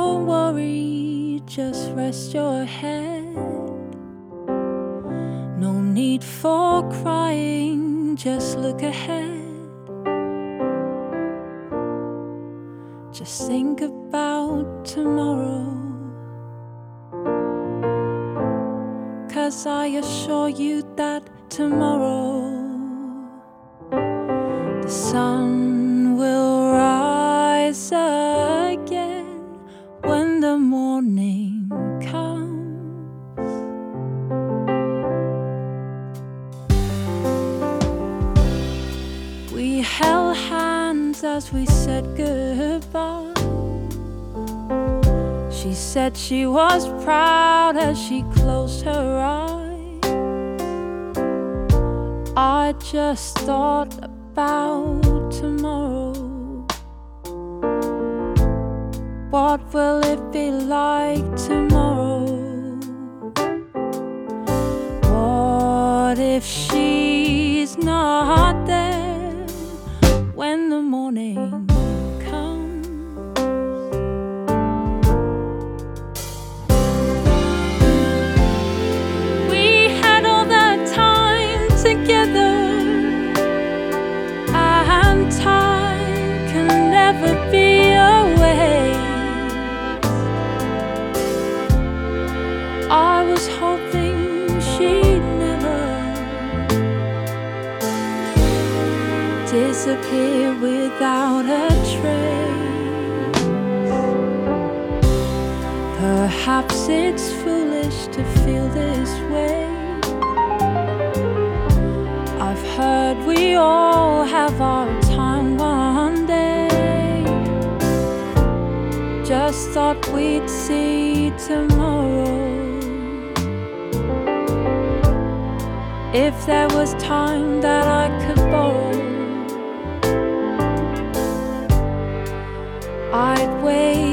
Don't worry, just rest your head. No need for crying, just look ahead. Just think about tomorrow, 'cause I assure you that tomorrow the sun will rise again when the morning comes. We held hands as we said goodbye. She said she was proud as she closed her eyes. I just thought about tomorrow. What will it be like tomorrow? What if she's not there when the morning comes? We had all that time together, and time can never be away. I was hoping she'd never disappear without a trace. Perhaps it's foolish to feel this way. I've heard we all have our time one day. Just thought we'd see tomorrow. If there was time that I could borrow, I'd wait